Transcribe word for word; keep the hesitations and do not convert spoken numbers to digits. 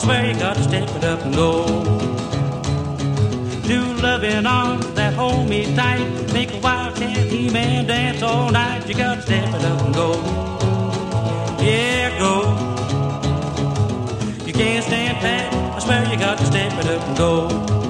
swear you got to step it up and go. Two loving arms that hold me tight, make a wildcat He-Man dance all night. You got to step it up and go. Yeah, go. You can't stand pat, I swear you got to step it up and go.